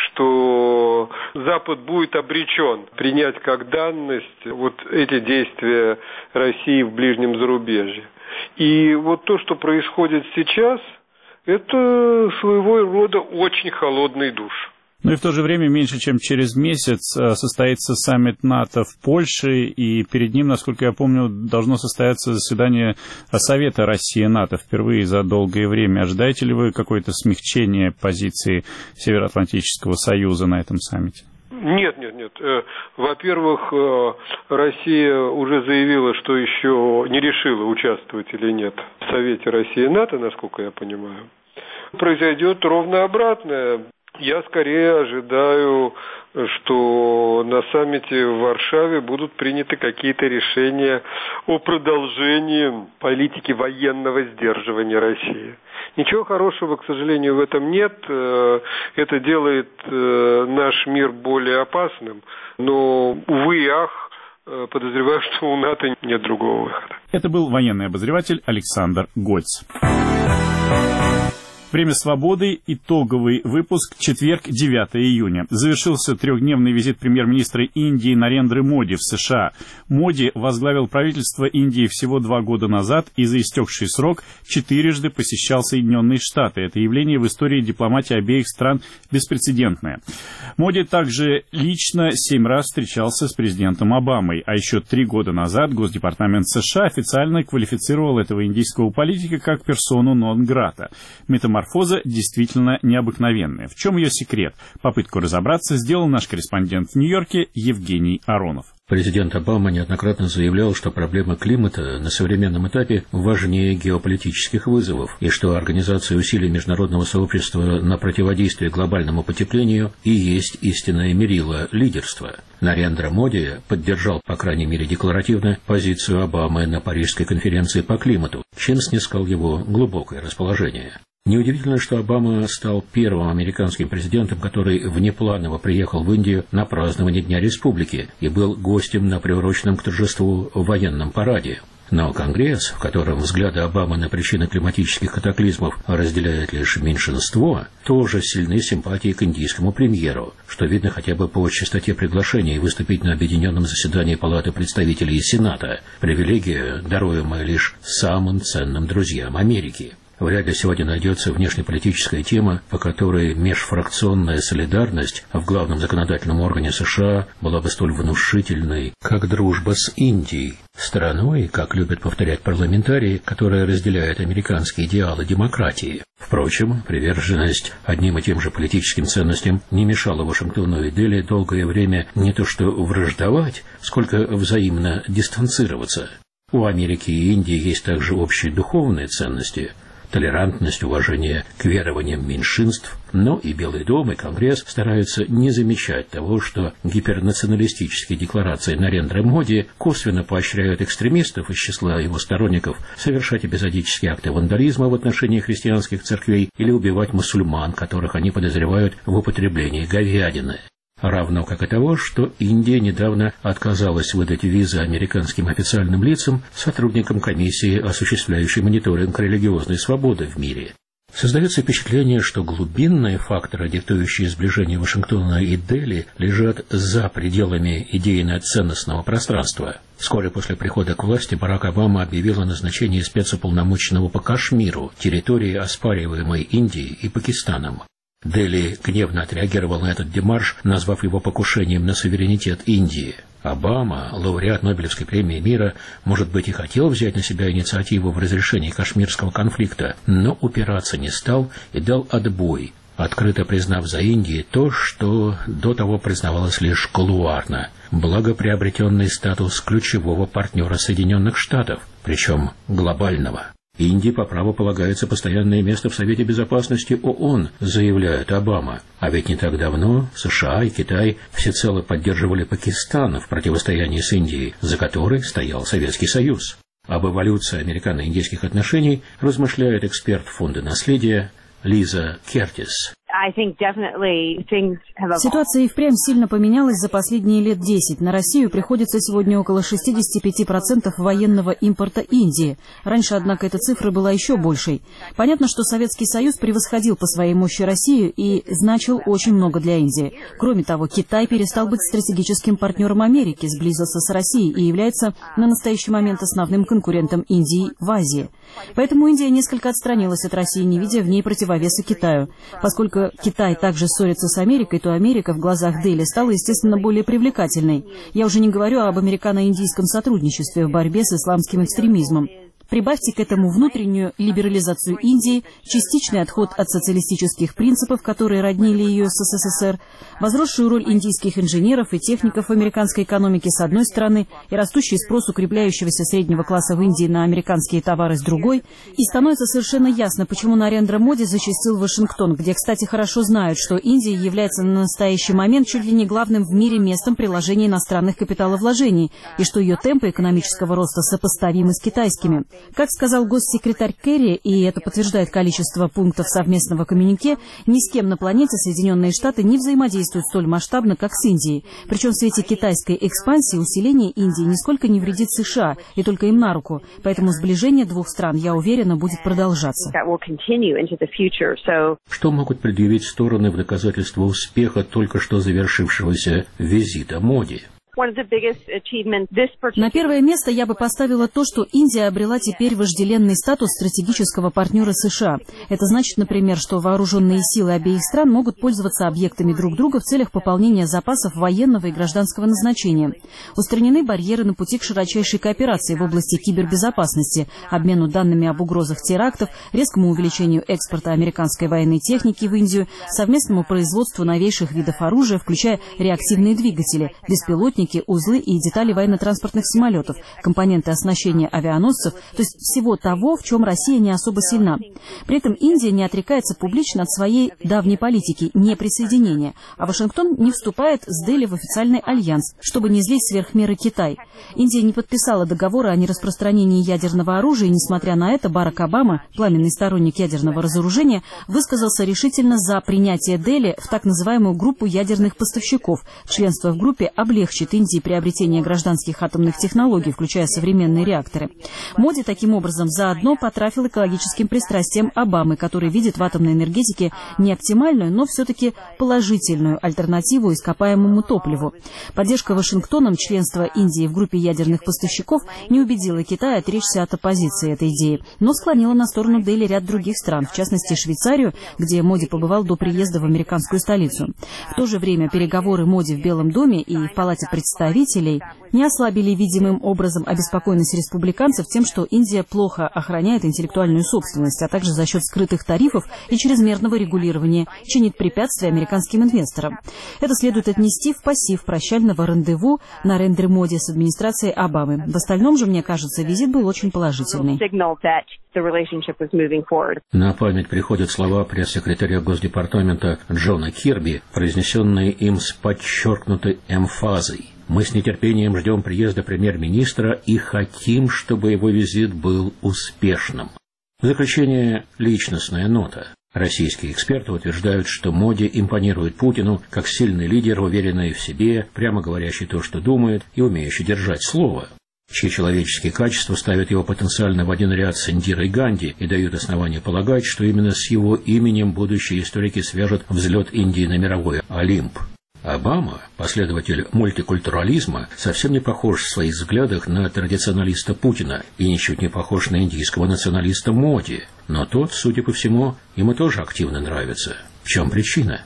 что Запад будет обречен принять как данность вот эти действия России в ближнем зарубежье. И вот то, что происходит сейчас, это своего рода очень холодный душ. Ну и в то же время меньше чем через месяц состоится саммит НАТО в Польше, и перед ним, насколько я помню, должно состояться заседание Совета Россия-НАТО впервые за долгое время. Ожидаете ли вы какое-то смягчение позиции Североатлантического союза на этом саммите? Нет. Во-первых, Россия уже заявила, что еще не решила, участвовать или нет в Совете Россия-НАТО, насколько я понимаю. Произойдет ровно обратное. Я скорее ожидаю, что на саммите в Варшаве будут приняты какие-то решения о продолжении политики военного сдерживания России. Ничего хорошего, к сожалению, в этом нет. Это делает наш мир более опасным. Но, увы и ах, подозреваю, что у НАТО нет другого выхода. Это был военный обозреватель Александр Гольц. Время свободы. Итоговый выпуск. Четверг, 9 июня. Завершился трехдневный визит премьер-министра Индии Нарендры Моди в США. Моди возглавил правительство Индии всего 2 года назад и за истекший срок 4 посещал Соединенные Штаты. Это явление в истории дипломатии обеих стран беспрецедентное. Моди также лично 7 раз встречался с президентом Обамой, а еще 3 года назад Госдепартамент США официально квалифицировал этого индийского политика как персону нон-грата. Метаморфоза действительно необыкновенная. В чем ее секрет? Попытку разобраться сделал наш корреспондент в Нью-Йорке Евгений Аронов. Президент Обама неоднократно заявлял, что проблема климата на современном этапе важнее геополитических вызовов, и что организация усилий международного сообщества на противодействие глобальному потеплению и есть истинное мерило лидерства. Нарендра Моди поддержал, по крайней мере декларативно, позицию Обамы на Парижской конференции по климату, чем снискал его глубокое расположение. Неудивительно, что Обама стал первым американским президентом, который внепланово приехал в Индию на празднование Дня Республики и был гостем на приуроченном к торжеству военном параде. Но Конгресс, в котором взгляды Обамы на причины климатических катаклизмов разделяет лишь меньшинство, тоже сильны симпатии к индийскому премьеру, что видно хотя бы по частоте приглашений выступить на объединенном заседании Палаты представителей и Сената, привилегия, даруемая лишь самым ценным друзьям Америки. Вряд ли сегодня найдется внешнеполитическая тема, по которой межфракционная солидарность в главном законодательном органе США была бы столь внушительной, как дружба с Индией, страной, как любят повторять парламентарии, которая разделяет американские идеалы демократии. Впрочем, приверженность одним и тем же политическим ценностям не мешала Вашингтону и Дели долгое время не то что враждовать, сколько взаимно дистанцироваться. У Америки и Индии есть также общие духовные ценности – толерантность, уважение к верованиям меньшинств, но и Белый дом, и Конгресс стараются не замечать того, что гипернационалистические декларации Нарендры Моди косвенно поощряют экстремистов из числа его сторонников совершать эпизодические акты вандализма в отношении христианских церквей или убивать мусульман, которых они подозревают в употреблении говядины. равно как и того, что Индия недавно отказалась выдать визы американским официальным лицам, сотрудникам комиссии, осуществляющей мониторинг религиозной свободы в мире. Создается впечатление, что глубинные факторы, диктующие сближение Вашингтона и Дели, лежат за пределами идейно-ценностного пространства. Вскоре после прихода к власти Барак Обама объявил о назначении спецуполномоченного по Кашмиру, территории, оспариваемой Индией и Пакистаном. Дели гневно отреагировал на этот демарш, назвав его покушением на суверенитет Индии. Обама, лауреат Нобелевской премии мира, может быть, и хотел взять на себя инициативу в разрешении кашмирского конфликта, но упираться не стал и дал отбой, открыто признав за Индией то, что до того признавалось лишь кулуарно, благоприобретенный статус ключевого партнера Соединенных Штатов, причем глобального. Индии по праву полагается постоянное место в Совете Безопасности ООН, заявляет Обама. А ведь не так давно США и Китай всецело поддерживали Пакистан в противостоянии с Индией, за которой стоял Советский Союз. Об эволюции американо-индийских отношений размышляет эксперт Фонда наследия Лиза Кертис. Ситуация и впрямь сильно поменялась за последние лет 10. На Россию приходится сегодня около 65% военного импорта Индии. Раньше, однако, эта цифра была еще большей. Понятно, что Советский Союз превосходил по своей мощи Россию и значил очень много для Индии. Кроме того, Китай перестал быть стратегическим партнером Америки, сблизился с Россией и является на настоящий момент основным конкурентом Индии в Азии. Поэтому Индия несколько отстранилась от России, не видя в ней противовеса Китаю. Поскольку Китай также ссорится с Америкой, то Америка в глазах Дели стала, естественно, более привлекательной. Я уже не говорю об американо-индийском сотрудничестве в борьбе с исламским экстремизмом. Прибавьте к этому внутреннюю либерализацию Индии, частичный отход от социалистических принципов, которые роднили ее с СССР, возросшую роль индийских инженеров и техников в американской экономике с одной стороны и растущий спрос укрепляющегося среднего класса в Индии на американские товары с другой, и становится совершенно ясно, почему Нарендра Моди зачастил Вашингтон, где, кстати, хорошо знают, что Индия является на настоящий момент чуть ли не главным в мире местом приложения иностранных капиталовложений, и что ее темпы экономического роста сопоставимы с китайскими. Как сказал госсекретарь Керри, и это подтверждает количество пунктов совместного коммюнике, ни с кем на планете Соединенные Штаты не взаимодействуют столь масштабно, как с Индией. Причем в свете китайской экспансии усиление Индии нисколько не вредит США, и только им на руку. Поэтому сближение двух стран, я уверена, будет продолжаться. Что могут предъявить стороны в доказательство успеха только что завершившегося визита Моди? На первое место я бы поставила то, что Индия обрела теперь вожделенный статус стратегического партнера США. Это значит, например, что вооруженные силы обеих стран могут пользоваться объектами друг друга в целях пополнения запасов военного и гражданского назначения. Устранены барьеры на пути к широчайшей кооперации в области кибербезопасности, обмену данными об угрозах терактов, резкому увеличению экспорта американской военной техники в Индию, совместному производству новейших видов оружия, включая реактивные двигатели, беспилотники, узлы и детали военно-транспортных самолетов, компоненты оснащения авианосцев, то есть всего того, в чем Россия не особо сильна. При этом Индия не отрекается публично от своей давней политики неприсоединения, а Вашингтон не вступает с Дели в официальный альянс, чтобы не злить сверх меры Китай. Индия не подписала договора о нераспространении ядерного оружия, и, несмотря на это, Барак Обама, пламенный сторонник ядерного разоружения, высказался решительно за принятие Дели в так называемую группу ядерных поставщиков. Членство в группе облегчит Индии приобретение гражданских атомных технологий, включая современные реакторы. Моди таким образом заодно потрафил экологическим пристрастием Обамы, который видит в атомной энергетике не оптимальную, но все-таки положительную альтернативу ископаемому топливу. Поддержка Вашингтоном членства Индии в группе ядерных поставщиков не убедила Китай отречься от оппозиции этой идеи, но склонила на сторону Дели ряд других стран, в частности Швейцарию, где Моди побывал до приезда в американскую столицу. В то же время переговоры Моди в Белом доме и в Палате представителей не ослабили видимым образом обеспокоенность республиканцев тем, что Индия плохо охраняет интеллектуальную собственность, а также за счет скрытых тарифов и чрезмерного регулирования чинит препятствия американским инвесторам. Это следует отнести в пассив прощального рандеву Нарендры Моди с администрацией Обамы. В остальном же, мне кажется, визит был очень положительный. На память приходят слова пресс-секретаря Госдепартамента Джона Кирби, произнесенные им с подчеркнутой эмфазой. Мы с нетерпением ждем приезда премьер-министра и хотим, чтобы его визит был успешным. В заключение личностная нота. Российские эксперты утверждают, что Моди импонирует Путину как сильный лидер, уверенный в себе, прямо говорящий то, что думает, и умеющий держать слово, чьи человеческие качества ставят его потенциально в один ряд с Индирой Ганди и дают основания полагать, что именно с его именем будущие историки свяжут взлет Индии на мировой Олимп. Обама, последователь мультикультурализма, совсем не похож в своих взглядах на традиционалиста Путина и ничуть не похож на индийского националиста Моди. Но тот, судя по всему, ему тоже активно нравится. В чем причина?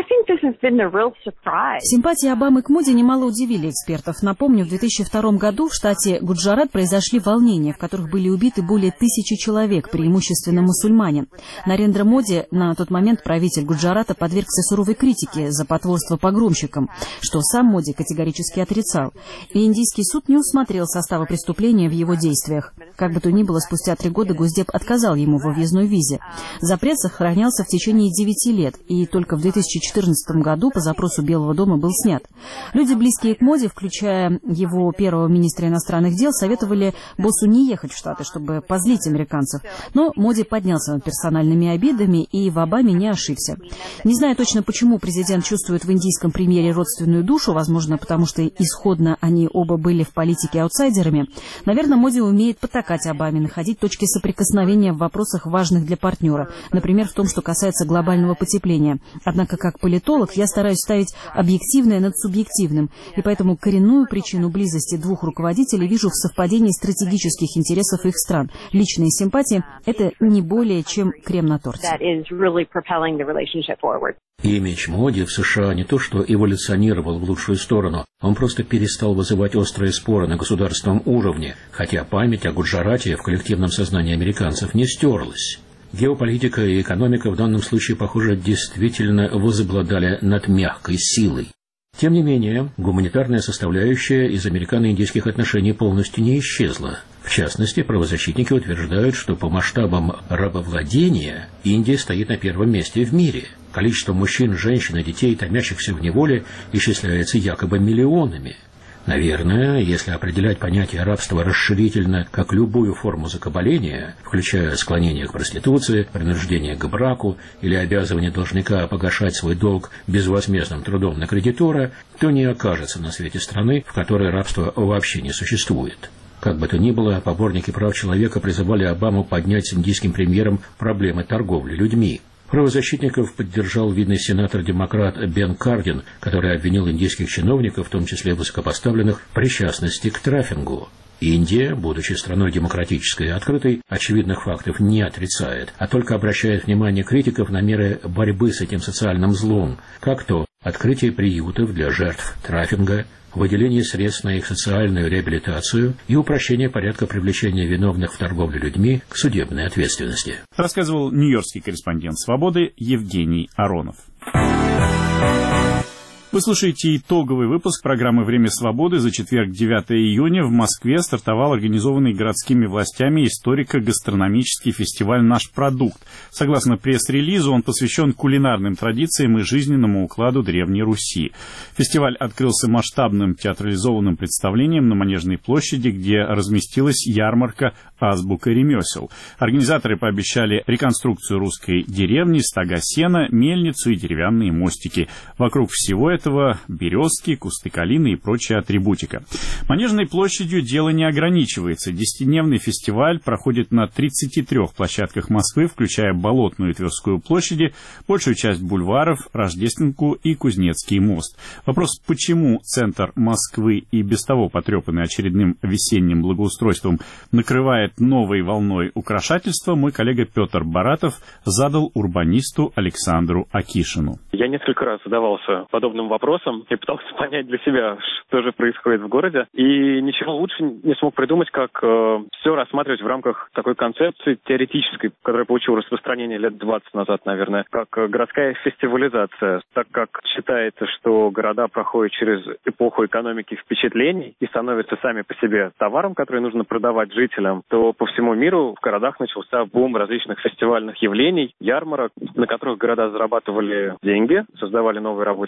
Симпатии Обамы к Моди немало удивили экспертов. Напомню, в 2002 году в штате Гуджарат произошли волнения, в которых были убиты более 1000 человек, преимущественно мусульмане. Нарендра Моди, на тот момент правитель Гуджарата, подвергся суровой критике за потворство погромщикам, что сам Моди категорически отрицал. И индийский суд не усмотрел состава преступления в его действиях. Как бы то ни было, спустя 3 года Госдеп отказал ему во въездной визе. Запрет сохранялся в течение 9 лет, и только в 2014 году по запросу Белого дома был снят. Люди, близкие к Моди, включая его первого министра иностранных дел, советовали боссу не ехать в Штаты, чтобы позлить американцев. Но Моди поднялся над персональными обидами и в Обаме не ошибся. Не знаю точно, почему президент чувствует в индийском премьере родственную душу, возможно, потому что исходно они оба были в политике аутсайдерами. Наверное, Моди умеет потакать Обаме, находить точки соприкосновения в вопросах, важных для партнера, например, в том, что касается глобального потепления. Однако, как политолог, я стараюсь ставить объективное над субъективным, и поэтому коренную причину близости двух руководителей вижу в совпадении стратегических интересов их стран. Личные симпатии – это не более чем крем на торте. Имидж Моди в США не то что эволюционировал в лучшую сторону, он просто перестал вызывать острые споры на государственном уровне, хотя память о Гуджарате в коллективном сознании американцев не стерлась. Геополитика и экономика в данном случае, похоже, действительно возобладали над мягкой силой. Тем не менее, гуманитарная составляющая из американо-индийских отношений полностью не исчезла. В частности, правозащитники утверждают, что по масштабам рабовладения Индия стоит на первом месте в мире. Количество мужчин, женщин и детей, томящихся в неволе, исчисляется якобы миллионами. Наверное, если определять понятие рабства расширительно, как любую форму закабаления, включая склонение к проституции, принуждение к браку или обязывание должника погашать свой долг безвозмездным трудом на кредитора, то не окажется на свете страны, в которой рабство вообще не существует. Как бы то ни было, поборники прав человека призывали Обаму поднять с индийским премьером проблемы торговли людьми. Правозащитников поддержал видный сенатор-демократ Бен Кардин, который обвинил индийских чиновников, в том числе высокопоставленных, в причастности к трафингу. Индия, будучи страной демократической и открытой, очевидных фактов не отрицает, а только обращает внимание критиков на меры борьбы с этим социальным злом, как то открытие приютов для жертв трафинга, выделение средств на их социальную реабилитацию и упрощение порядка привлечения виновных в торговле людьми к судебной ответственности. Рассказывал нью-йоркский корреспондент «Свободы» Евгений Аронов. Вы слушаете итоговый выпуск программы «Время свободы». За четверг, 9 июня, в Москве стартовал организованный городскими властями историко-гастрономический фестиваль «Наш продукт». Согласно пресс-релизу, он посвящен кулинарным традициям и жизненному укладу Древней Руси. Фестиваль открылся масштабным театрализованным представлением на Манежной площади, где разместилась ярмарка «Азбука ремесел». Организаторы пообещали реконструкцию русской деревни, стога сена, мельницу и деревянные мостики. Вокруг всего этого березки, кусты калины и прочая атрибутика. Манежной площадью дело не ограничивается. 10-дневный фестиваль проходит на 33 площадках Москвы, включая Болотную и Тверскую площади, большую часть бульваров, Рождественку и Кузнецкий мост. Вопрос, почему центр Москвы, и без того потрепанный очередным весенним благоустройством, накрывает новой волной украшательства, мой коллега Петр Баратов задал урбанисту Александру Акишину. Я несколько раз задавался подобным вопросом и пытался понять для себя, что же происходит в городе. И ничего лучше не смог придумать, как все рассматривать в рамках такой концепции теоретической, которая получила распространение лет 20 назад, наверное, как городская фестивализация. Так как считается, что города проходят через эпоху экономики впечатлений и становятся сами по себе товаром, который нужно продавать жителям, то по всему миру в городах начался бум различных фестивальных явлений, ярмарок, на которых города зарабатывали деньги, создавали новые рабочие места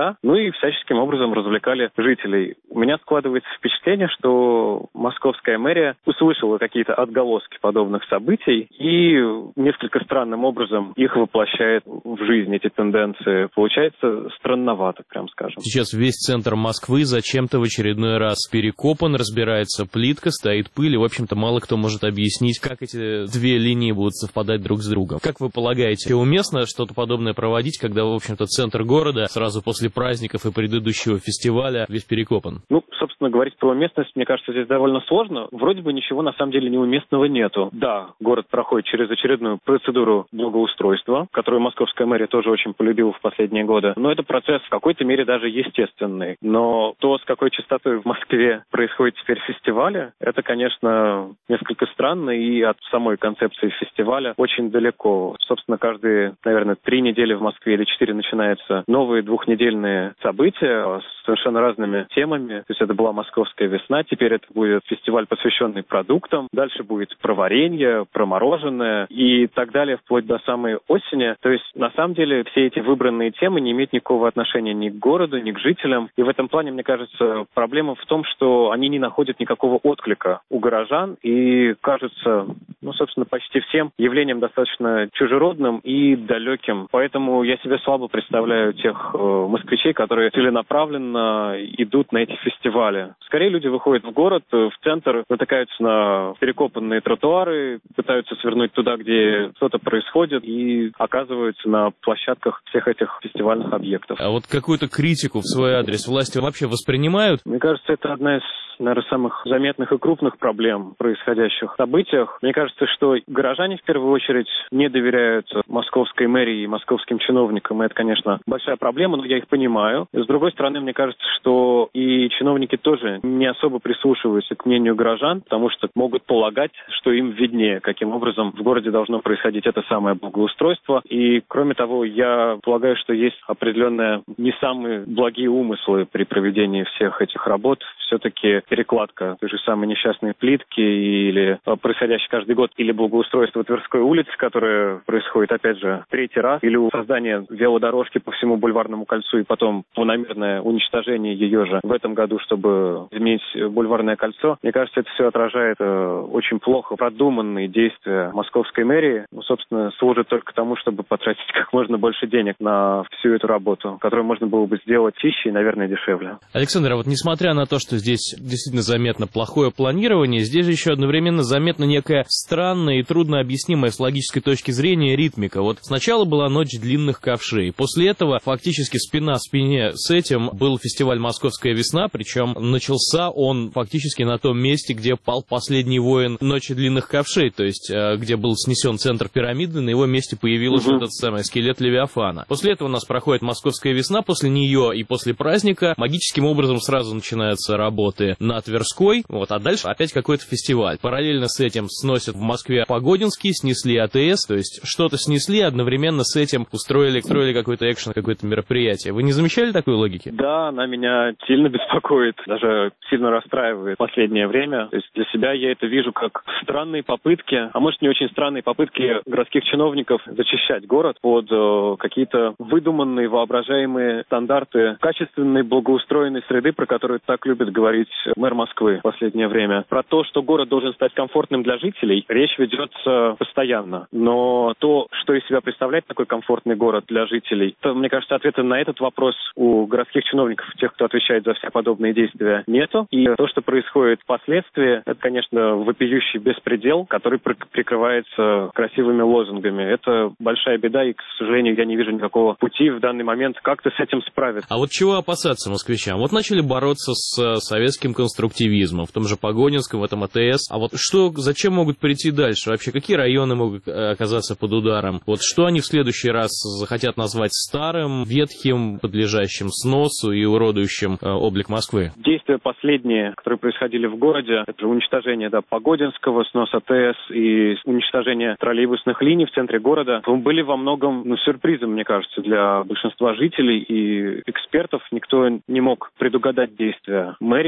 города, ну и всяческим образом развлекали жителей. У меня складывается впечатление, что московская мэрия услышала какие-то отголоски подобных событий и несколько странным образом их воплощает в жизнь, эти тенденции. Получается странновато, прям скажем. Сейчас весь центр Москвы зачем-то в очередной раз перекопан, разбирается плитка, стоит пыль, и, в общем-то, мало кто может объяснить, как эти две линии будут совпадать друг с другом. Как вы полагаете, уместно что-то подобное проводить, когда, в общем-то, центр города сразу после праздников и предыдущего фестиваля весь перекопан? Ну, собственно, говорить про уместность, мне кажется, здесь довольно сложно. Вроде бы ничего на самом деле неуместного нету. Да, город проходит через очередную процедуру благоустройства, которую московская мэрия тоже очень полюбила в последние годы. Но это процесс в какой-то мере даже естественный. Но то, с какой частотой в Москве происходит теперь фестивали, это, конечно, несколько странно и от самой концепции фестиваля очень далеко. Собственно, каждые, наверное, 3 недели в Москве или 4 начинаются новые двухнедельные события с совершенно разными темами. То есть это была «Московская весна», теперь это будет фестиваль, посвященный продуктам, дальше будет про варенье, про мороженое и так далее, вплоть до самой осени. То есть, на самом деле, все эти выбранные темы не имеют никакого отношения ни к городу, ни к жителям. И в этом плане, мне кажется, проблема в том, что они не находят никакого отклика у горожан и кажутся, собственно, почти всем явлением достаточно чужеродным и далеким. Поэтому я себе слабо представляю тех москвичей, которые целенаправленно идут на эти фестивали. Скорее люди выходят в город, в центр, натыкаются на перекопанные тротуары, пытаются свернуть туда, где что-то происходит, и оказываются на площадках всех этих фестивальных объектов. А вот какую-то критику в свой адрес власти вообще воспринимают? Мне кажется, это одна из, наверное, самых заметных и крупных проблем в происходящих событиях. Мне кажется, что горожане в первую очередь не доверяют московской мэрии и московским чиновникам. И это, конечно, большая проблема, но я их понимаю. С другой стороны, мне кажется, что и чиновники тоже не особо прислушиваются к мнению горожан, потому что могут полагать, что им виднее, каким образом в городе должно происходить это самое благоустройство. И, кроме того, я полагаю, что есть определенные не самые благие умыслы при проведении всех этих работ. Все-таки перекладка той же самой несчастной плитки или происходящий каждый год, или благоустройство Тверской улицы, которое происходит, опять же, 3-й раз, или создание велодорожки по всему Бульварному кольцу и потом планомерное уничтожение ее же в этом году, чтобы изменить Бульварное кольцо. Мне кажется, это все отражает очень плохо продуманные действия московской мэрии. Собственно, служит только к тому, чтобы потратить как можно больше денег на всю эту работу, которую можно было бы сделать чище и, наверное, дешевле. Александр, а вот несмотря на то, что здесь действительно заметно плохое планирование, здесь же еще одновременно заметна некая странная и трудно объяснимая с логической точки зрения ритмика. Вот сначала была ночь длинных ковшей, после этого фактически спина в спине с этим был фестиваль «Московская весна», причем начался он фактически на том месте, где пал последний воин ночи длинных ковшей, то есть где был снесен центр пирамиды, на его месте появился этот самый скелет Левиафана. После этого у нас проходит «Московская весна», после нее и после праздника магическим образом сразу начинаются работы на Тверской, а дальше опять какой-то фестиваль. Параллельно с этим сносят в Москве Погодинский, снесли АТС, то есть что-то снесли, одновременно с этим устроили какой-то экшен, какое-то мероприятие. Вы не замечали такой логики? Да, она меня сильно беспокоит, даже сильно расстраивает в последнее время. То есть для себя я это вижу как странные попытки, а может не очень странные попытки городских чиновников зачищать город под какие-то выдуманные, воображаемые стандарты качественной, благоустроенной среды, про которую так любит говорить мэр Москвы в последнее время. Про то, что город должен стать комфортным для жителей, речь ведется постоянно. Но то, что из себя представляет такой комфортный город для жителей, то, мне кажется, ответа на этот вопрос у городских чиновников, тех, кто отвечает за все подобные действия, нету. И то, что происходит впоследствии, это, конечно, вопиющий беспредел, который прикрывается красивыми лозунгами. Это большая беда, и, к сожалению, я не вижу никакого пути в данный момент как-то с этим справиться. А вот чего опасаться москвичам? Вот начали бороться с советским конструктивизмом, в том же Погодинском, в этом АТС. А вот зачем могут прийти дальше? Вообще, какие районы могут оказаться под ударом? Вот что они в следующий раз захотят назвать старым, ветхим, подлежащим сносу и уродующим облик Москвы? Действия последние, которые происходили в городе, это уничтожение Погодинского, снос АТС и уничтожение троллейбусных линий в центре города, были во многом сюрпризом, мне кажется, для большинства жителей и экспертов. Никто не мог предугадать действия мэрии, например,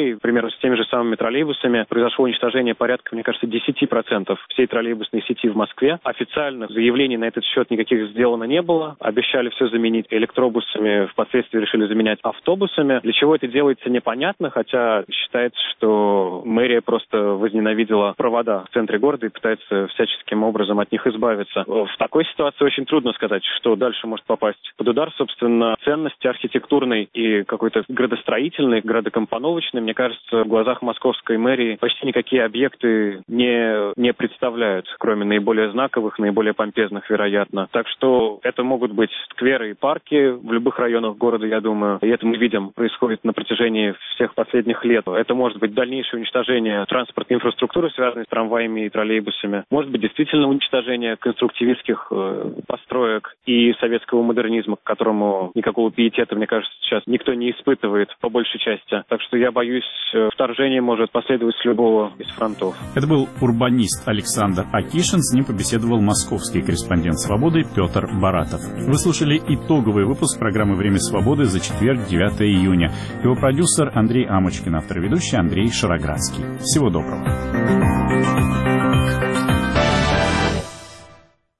с теми же самыми троллейбусами произошло уничтожение порядка, мне кажется, 10% всей троллейбусной сети в Москве. Официальных заявлений на этот счет никаких сделано не было. Обещали все заменить электробусами, впоследствии решили заменять автобусами. Для чего это делается, непонятно, хотя считается, что мэрия просто возненавидела провода в центре города и пытается всяческим образом от них избавиться. В такой ситуации очень трудно сказать, что дальше может попасть под удар. Собственно, ценности архитектурной и какой-то градостроительной, градокомпоновочной, мне кажется, в глазах московской мэрии почти никакие объекты не представляют, кроме наиболее знаковых, наиболее помпезных, вероятно. Так что это могут быть скверы и парки в любых районах города, я думаю. И это мы видим, происходит на протяжении всех последних лет. Это может быть дальнейшее уничтожение транспортной инфраструктуры, связанной с трамваями и троллейбусами. Может быть, действительно уничтожение конструктивистских построек и советского модернизма, к которому никакого пиетета, мне кажется, сейчас никто не испытывает по большей части. Так что я боюсь, вторжение может последовать с любого из фронтов. Это был урбанист Александр Акишин. С ним побеседовал московский корреспондент «Свободы» Петр Баратов. Вы слушали итоговый выпуск программы «Время свободы» за четверг, 9 июня. Его продюсер Андрей Амочкин, автор и ведущий Андрей Шароградский. Всего доброго.